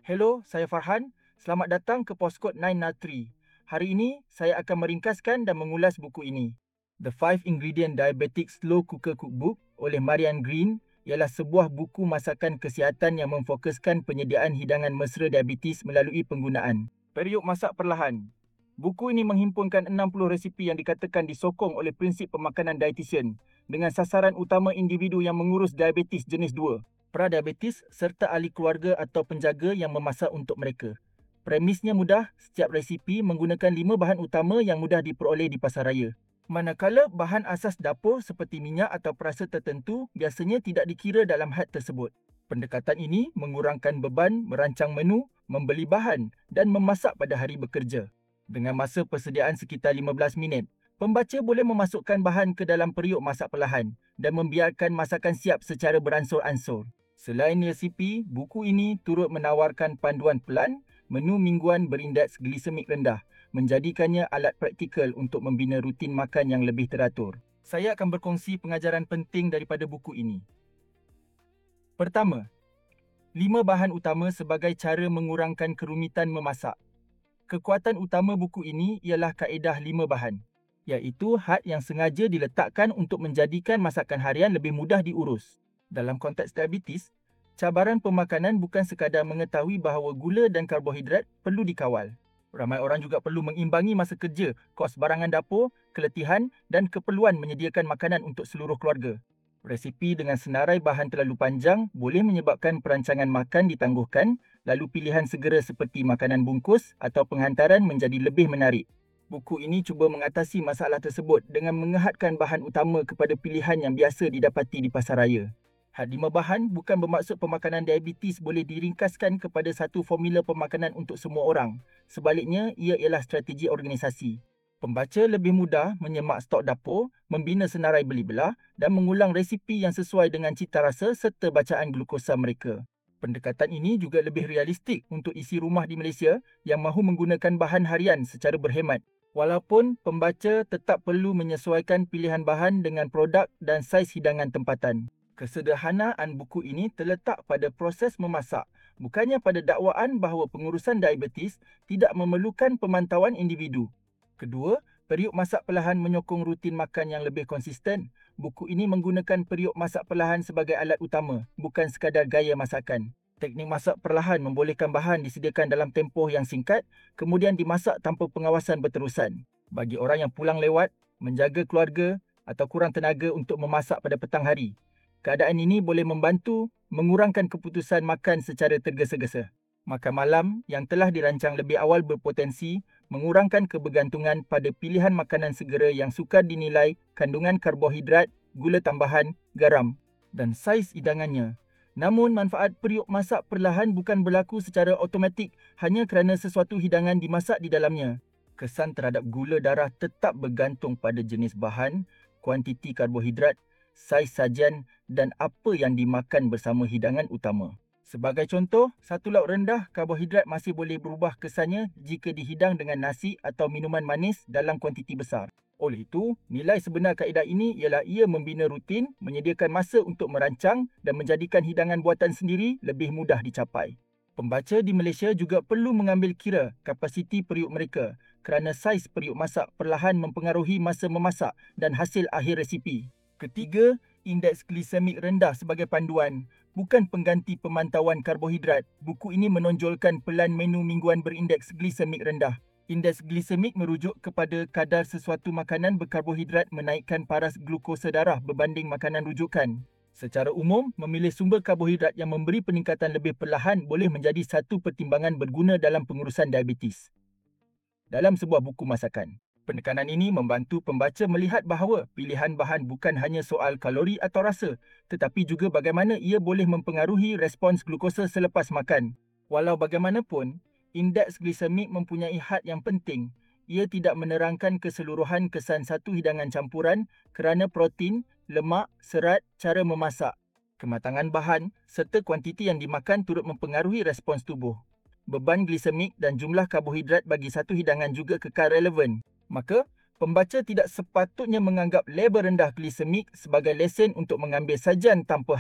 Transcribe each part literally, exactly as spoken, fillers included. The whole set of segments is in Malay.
Hello, saya Farhan. Selamat datang ke Poskod sembilan Natri. Hari ini, saya akan meringkaskan dan mengulas buku ini. The Five Ingredient Diabetic Slow Cooker Cookbook oleh Marianne Green ialah sebuah buku masakan kesihatan yang memfokuskan penyediaan hidangan mesra diabetes melalui penggunaan periuk masak perlahan. Buku ini menghimpunkan enam puluh resipi yang dikatakan disokong oleh prinsip pemakanan dietitian dengan sasaran utama individu yang mengurus diabetes jenis dua, pradiabetes serta ahli keluarga atau penjaga yang memasak untuk mereka. Premisnya mudah, setiap resipi menggunakan lima bahan utama yang mudah diperoleh di pasaraya. Manakala bahan asas dapur seperti minyak atau perasa tertentu biasanya tidak dikira dalam had tersebut. Pendekatan ini mengurangkan beban merancang menu, membeli bahan dan memasak pada hari bekerja. Dengan masa persediaan sekitar lima belas minit, pembaca boleh memasukkan bahan ke dalam periuk masak perlahan dan membiarkan masakan siap secara beransur-ansur. Selain resipi, buku ini turut menawarkan panduan pelan, menu mingguan berindeks glisemik rendah, menjadikannya alat praktikal untuk membina rutin makan yang lebih teratur. Saya akan berkongsi pengajaran penting daripada buku ini. Pertama, lima bahan utama sebagai cara mengurangkan kerumitan memasak. Kekuatan utama buku ini ialah kaedah lima bahan, iaitu had yang sengaja diletakkan untuk menjadikan masakan harian lebih mudah diurus. Dalam konteks diabetes, cabaran pemakanan bukan sekadar mengetahui bahawa gula dan karbohidrat perlu dikawal. Ramai orang juga perlu mengimbangi masa kerja, kos barangan dapur, keletihan dan keperluan menyediakan makanan untuk seluruh keluarga. Resipi dengan senarai bahan terlalu panjang boleh menyebabkan perancangan makan ditangguhkan, lalu pilihan segera seperti makanan bungkus atau penghantaran menjadi lebih menarik. Buku ini cuba mengatasi masalah tersebut dengan mengehadkan bahan utama kepada pilihan yang biasa didapati di pasaraya. Had lima bahan bukan bermaksud pemakanan diabetes boleh diringkaskan kepada satu formula pemakanan untuk semua orang. Sebaliknya, ia ialah strategi organisasi. Pembaca lebih mudah menyemak stok dapur, membina senarai beli belah dan mengulang resipi yang sesuai dengan cita rasa serta bacaan glukosa mereka. Pendekatan ini juga lebih realistik untuk isi rumah di Malaysia yang mahu menggunakan bahan harian secara berhemat. Walaupun pembaca tetap perlu menyesuaikan pilihan bahan dengan produk dan saiz hidangan tempatan. Kesederhanaan buku ini terletak pada proses memasak, bukannya pada dakwaan bahawa pengurusan diabetes tidak memerlukan pemantauan individu. Kedua, periuk masak perlahan menyokong rutin makan yang lebih konsisten. Buku ini menggunakan periuk masak perlahan sebagai alat utama, bukan sekadar gaya masakan. Teknik masak perlahan membolehkan bahan disediakan dalam tempoh yang singkat, kemudian dimasak tanpa pengawasan berterusan. Bagi orang yang pulang lewat, menjaga keluarga atau kurang tenaga untuk memasak pada petang hari, keadaan ini boleh membantu mengurangkan keputusan makan secara tergesa-gesa. Makan malam yang telah dirancang lebih awal berpotensi mengurangkan kebergantungan pada pilihan makanan segera yang sukar dinilai kandungan karbohidrat, gula tambahan, garam dan saiz hidangannya. Namun, manfaat periuk masak perlahan bukan berlaku secara automatik hanya kerana sesuatu hidangan dimasak di dalamnya. Kesan terhadap gula darah tetap bergantung pada jenis bahan, kuantiti karbohidrat, saiz sajian dan apa yang dimakan bersama hidangan utama. Sebagai contoh, satu lauk rendah karbohidrat masih boleh berubah kesannya jika dihidang dengan nasi atau minuman manis dalam kuantiti besar. Oleh itu, nilai sebenar kaedah ini ialah ia membina rutin, menyediakan masa untuk merancang dan menjadikan hidangan buatan sendiri lebih mudah dicapai. Pembaca di Malaysia juga perlu mengambil kira kapasiti periuk mereka kerana saiz periuk masak perlahan mempengaruhi masa memasak dan hasil akhir resipi. Ketiga, indeks glisemik rendah sebagai panduan, bukan pengganti pemantauan karbohidrat. Buku ini menonjolkan pelan menu mingguan berindeks glisemik rendah. Indeks glisemik merujuk kepada kadar sesuatu makanan berkarbohidrat menaikkan paras glukosa darah berbanding makanan rujukan. Secara umum, memilih sumber karbohidrat yang memberi peningkatan lebih perlahan boleh menjadi satu pertimbangan berguna dalam pengurusan diabetes. Dalam sebuah buku masakan, penekanan ini membantu pembaca melihat bahawa pilihan bahan bukan hanya soal kalori atau rasa, tetapi juga bagaimana ia boleh mempengaruhi respons glukosa selepas makan. Walau bagaimanapun, indeks glisemik mempunyai had yang penting. Ia tidak menerangkan keseluruhan kesan satu hidangan campuran kerana protein, lemak, serat, cara memasak, kematangan bahan serta kuantiti yang dimakan turut mempengaruhi respons tubuh. Beban glisemik dan jumlah karbohidrat bagi satu hidangan juga kekal relevan. Maka, pembaca tidak sepatutnya menganggap label rendah glisemik sebagai lesen untuk mengambil sajian tanpa had.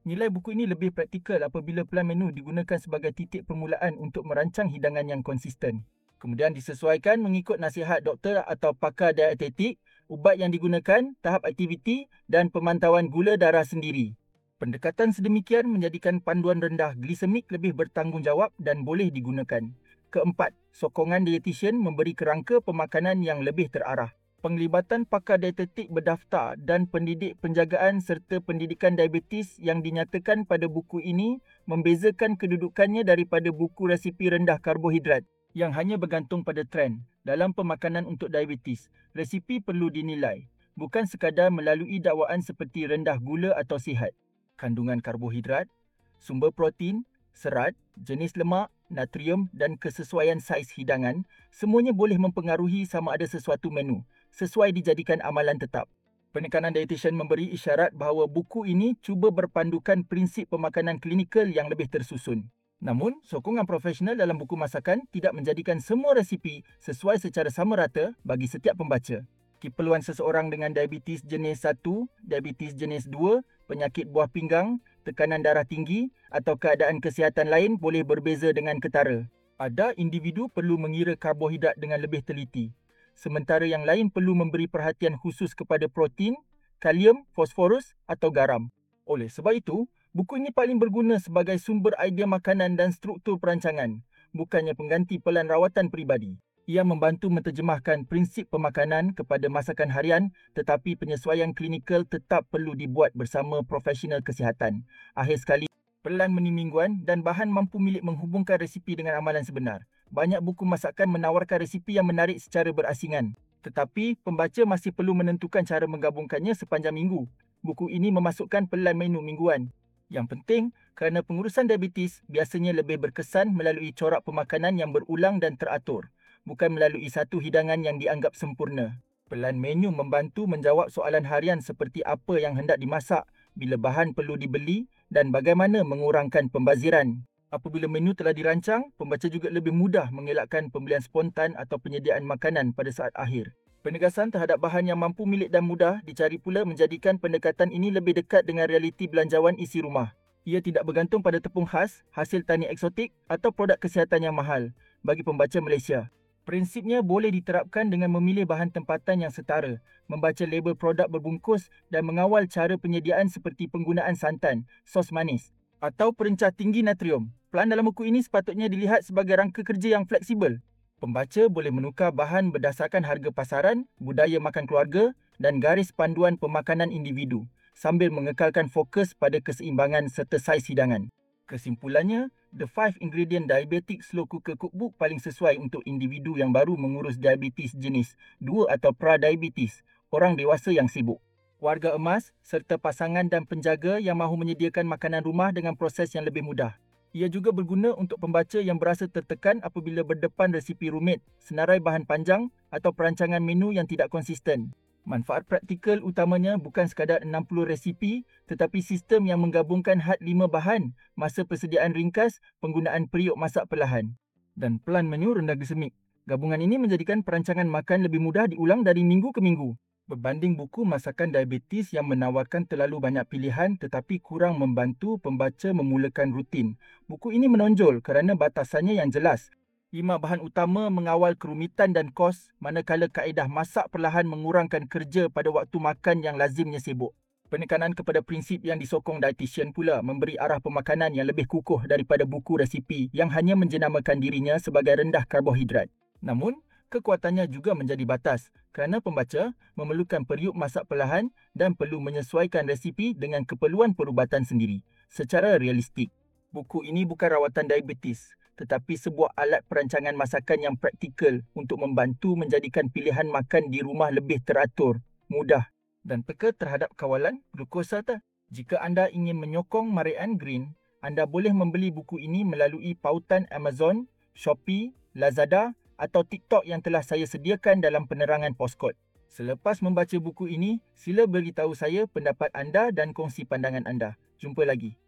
Nilai buku ini lebih praktikal apabila pelan menu digunakan sebagai titik permulaan untuk merancang hidangan yang konsisten. Kemudian disesuaikan mengikut nasihat doktor atau pakar dietetik, ubat yang digunakan, tahap aktiviti dan pemantauan gula darah sendiri. Pendekatan sedemikian menjadikan panduan rendah glisemik lebih bertanggungjawab dan boleh digunakan. Keempat, sokongan dietitian memberi kerangka pemakanan yang lebih terarah. Penglibatan pakar dietetik berdaftar dan pendidik penjagaan serta pendidikan diabetes yang dinyatakan pada buku ini membezakan kedudukannya daripada buku resipi rendah karbohidrat yang hanya bergantung pada trend. Dalam pemakanan untuk diabetes, resipi perlu dinilai, bukan sekadar melalui dakwaan seperti rendah gula atau sihat. Kandungan karbohidrat, sumber protein, serat, jenis lemak, natrium dan kesesuaian saiz hidangan semuanya boleh mempengaruhi sama ada sesuatu menu sesuai dijadikan amalan tetap. Penekanan dietitian memberi isyarat bahawa buku ini cuba berpandukan prinsip pemakanan klinikal yang lebih tersusun. Namun, sokongan profesional dalam buku masakan tidak menjadikan semua resipi sesuai secara sama rata bagi setiap pembaca. Keperluan seseorang dengan diabetes jenis satu, diabetes jenis dua, penyakit buah pinggang, tekanan darah tinggi atau keadaan kesihatan lain boleh berbeza dengan ketara. Ada individu perlu mengira karbohidrat dengan lebih teliti, sementara yang lain perlu memberi perhatian khusus kepada protein, kalium, fosforus atau garam. Oleh sebab itu, buku ini paling berguna sebagai sumber idea makanan dan struktur perancangan, bukannya pengganti pelan rawatan peribadi. Ia membantu menterjemahkan prinsip pemakanan kepada masakan harian, tetapi penyesuaian klinikal tetap perlu dibuat bersama profesional kesihatan. Akhir sekali, pelan menu mingguan dan bahan mampu milik menghubungkan resipi dengan amalan sebenar. Banyak buku masakan menawarkan resipi yang menarik secara berasingan, tetapi pembaca masih perlu menentukan cara menggabungkannya sepanjang minggu. Buku ini memasukkan pelan menu mingguan. Yang penting, kerana pengurusan diabetes biasanya lebih berkesan melalui corak pemakanan yang berulang dan teratur, bukan melalui satu hidangan yang dianggap sempurna. Pelan menu membantu menjawab soalan harian seperti apa yang hendak dimasak, bila bahan perlu dibeli dan bagaimana mengurangkan pembaziran. Apabila menu telah dirancang, pembaca juga lebih mudah mengelakkan pembelian spontan atau penyediaan makanan pada saat akhir. Penegasan terhadap bahan yang mampu milik dan mudah dicari pula menjadikan pendekatan ini lebih dekat dengan realiti belanjawan isi rumah. Ia tidak bergantung pada tepung khas, hasil tani eksotik atau produk kesihatan yang mahal bagi pembaca Malaysia. Prinsipnya boleh diterapkan dengan memilih bahan tempatan yang setara, membaca label produk berbungkus dan mengawal cara penyediaan seperti penggunaan santan, sos manis atau perencah tinggi natrium. Pelan dalam buku ini sepatutnya dilihat sebagai rangka kerja yang fleksibel. Pembaca boleh menukar bahan berdasarkan harga pasaran, budaya makan keluarga dan garis panduan pemakanan individu sambil mengekalkan fokus pada keseimbangan serta saiz hidangan. Kesimpulannya, The five Ingredient Diabetic Slow Cooker Cookbook paling sesuai untuk individu yang baru mengurus diabetes jenis dua atau pra-diabetes, orang dewasa yang sibuk, warga emas serta pasangan dan penjaga yang mahu menyediakan makanan rumah dengan proses yang lebih mudah. Ia juga berguna untuk pembaca yang berasa tertekan apabila berdepan resipi rumit, senarai bahan panjang atau perancangan menu yang tidak konsisten. Manfaat praktikal utamanya bukan sekadar enam puluh resipi, tetapi sistem yang menggabungkan had lima bahan, masa persediaan ringkas, penggunaan periuk masak perlahan dan pelan menu rendah glisemik. Gabungan ini menjadikan perancangan makan lebih mudah diulang dari minggu ke minggu. Berbanding buku masakan diabetes yang menawarkan terlalu banyak pilihan tetapi kurang membantu pembaca memulakan rutin, buku ini menonjol kerana batasannya yang jelas. Lima bahan utama mengawal kerumitan dan kos, manakala kaedah masak perlahan mengurangkan kerja pada waktu makan yang lazimnya sibuk. Penekanan kepada prinsip yang disokong dietitian pula memberi arah pemakanan yang lebih kukuh daripada buku resipi yang hanya menjenamakan dirinya sebagai rendah karbohidrat. Namun, kekuatannya juga menjadi batas kerana pembaca memerlukan periuk masak perlahan dan perlu menyesuaikan resipi dengan keperluan perubatan sendiri secara realistik. Buku ini bukan rawatan diabetes, tetapi sebuah alat perancangan masakan yang praktikal untuk membantu menjadikan pilihan makan di rumah lebih teratur, mudah dan peka terhadap kawalan glukosa. Jika anda ingin menyokong Marianne Green, anda boleh membeli buku ini melalui pautan Amazon, Shopee, Lazada atau TikTok yang telah saya sediakan dalam penerangan postkod. Selepas membaca buku ini, sila beritahu saya pendapat anda dan kongsi pandangan anda. Jumpa lagi.